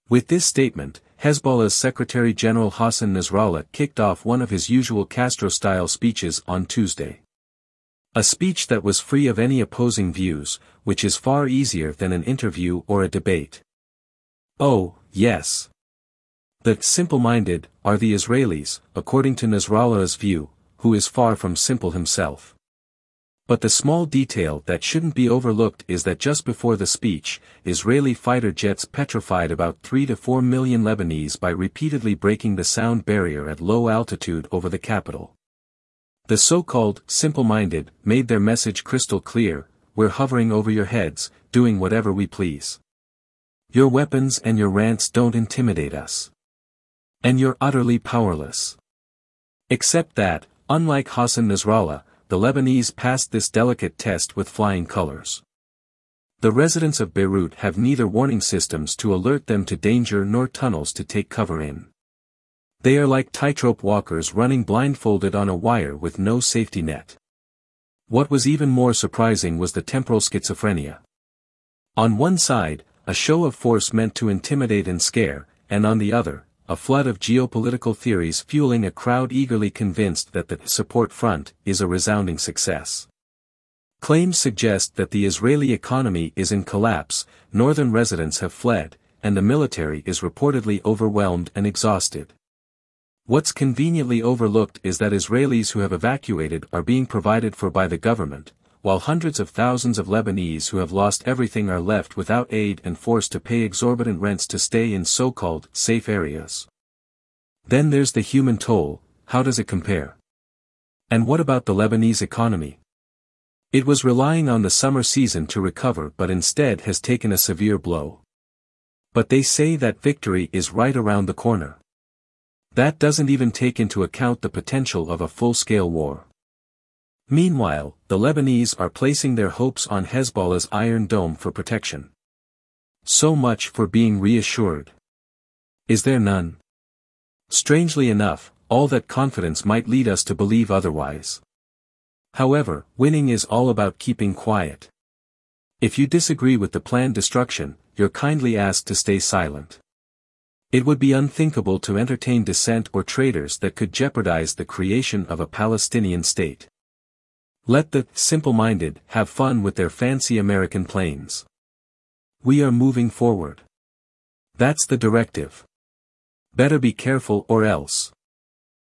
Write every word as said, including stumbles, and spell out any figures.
With this statement, Hezbollah's Secretary General Hassan Nasrallah kicked off one of his usual Castro-style speeches on Tuesday. A speech that was free of any opposing views, which is far easier than an interview or a debate. Oh, yes. The simple-minded are the Israelis, according to Nasrallah's view, who is far from simple himself. But the small detail that shouldn't be overlooked is that just before the speech, Israeli fighter jets petrified about three to four million Lebanese by repeatedly breaking the sound barrier at low altitude over the capital. The so-called simple-minded made their message crystal clear: we're hovering over your heads, doing whatever we please. Your weapons and your rants don't intimidate us. And you're utterly powerless. Except that, unlike Hassan Nasrallah, the Lebanese passed this delicate test with flying colors. The residents of Beirut have neither warning systems to alert them to danger nor tunnels to take cover in. They are like tightrope walkers running blindfolded on a wire with no safety net. What was even more surprising was the temporal schizophrenia. On one side, a show of force meant to intimidate and scare, and on the other, a flood of geopolitical theories fueling a crowd eagerly convinced that the support front is a resounding success. Claims suggest that the Israeli economy is in collapse, northern residents have fled, and the military is reportedly overwhelmed and exhausted. What's conveniently overlooked is that Israelis who have evacuated are being provided for by the government, while hundreds of thousands of Lebanese who have lost everything are left without aid and forced to pay exorbitant rents to stay in so-called safe areas. Then there's the human toll. How does it compare? And what about the Lebanese economy? It was relying on the summer season to recover but instead has taken a severe blow. But they say that victory is right around the corner. That doesn't even take into account the potential of a full-scale war. Meanwhile, the Lebanese are placing their hopes on Hezbollah's Iron Dome for protection. So much for being reassured. Is there none? Strangely enough, all that confidence might lead us to believe otherwise. However, winning is all about keeping quiet. If you disagree with the planned destruction, you're kindly asked to stay silent. It would be unthinkable to entertain dissent or traitors that could jeopardize the creation of a Palestinian state. Let the simple-minded have fun with their fancy American planes. We are moving forward. That's the directive. Better be careful or else.